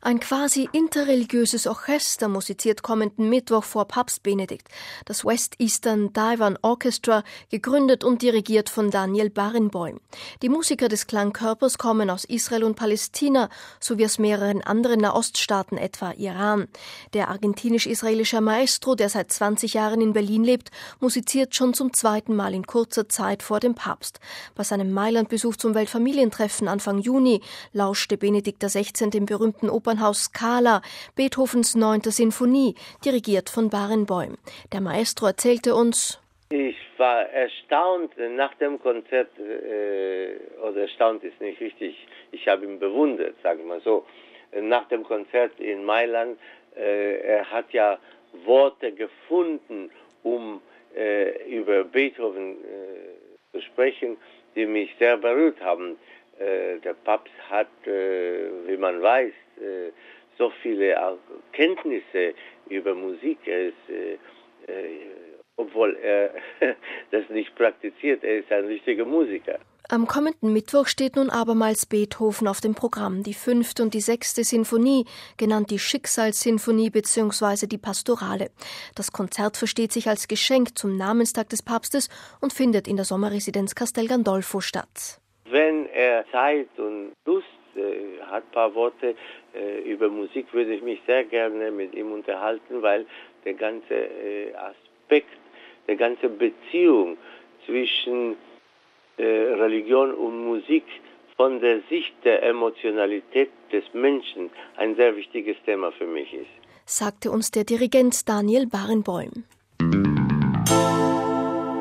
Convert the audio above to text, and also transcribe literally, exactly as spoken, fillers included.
Ein quasi interreligiöses Orchester musiziert kommenden Mittwoch vor Papst Benedikt. Das West Eastern Divan Orchestra, gegründet und dirigiert von Daniel Barenboim. Die Musiker des Klangkörpers kommen aus Israel und Palästina, sowie aus mehreren anderen Nahoststaaten, etwa Iran. Der argentinisch-israelische Maestro, der seit zwanzig Jahren in Berlin lebt, musiziert schon zum zweiten Mal in kurzer Zeit vor dem Papst. Bei seinem Mailand-Besuch zum Weltfamilientreffen Anfang Juni lauschte Benedikt der Sechzehnte im berühmten Opernhaus Scala, Beethovens neunte Sinfonie, dirigiert von Barenboim. Der Maestro erzählte uns: Ich war erstaunt nach dem Konzert, äh, oder erstaunt ist nicht richtig, ich habe ihn bewundert, sagen wir mal so. Nach dem Konzert in Mailand, äh, er hat ja Worte gefunden, um äh, über Beethoven äh, zu sprechen, die mich sehr berührt haben. Äh, der Papst hat, äh, wie man weiß, äh, so viele Kenntnisse über Musik. Er ist, äh, äh, obwohl er das nicht praktiziert, er ist ein richtiger Musiker. Am kommenden Mittwoch steht nun abermals Beethoven auf dem Programm. Die fünfte und die sechste Sinfonie, genannt die Schicksalssinfonie bzw. die Pastorale. Das Konzert versteht sich als Geschenk zum Namenstag des Papstes und findet in der Sommerresidenz Castel Gandolfo statt. Wenn er Zeit und Lust äh, hat, ein paar Worte äh, über Musik, würde ich mich sehr gerne mit ihm unterhalten, weil der ganze äh, Aspekt, der ganze Beziehung zwischen äh, Religion und Musik von der Sicht der Emotionalität des Menschen ein sehr wichtiges Thema für mich ist, sagte uns der Dirigent Daniel Barenboim.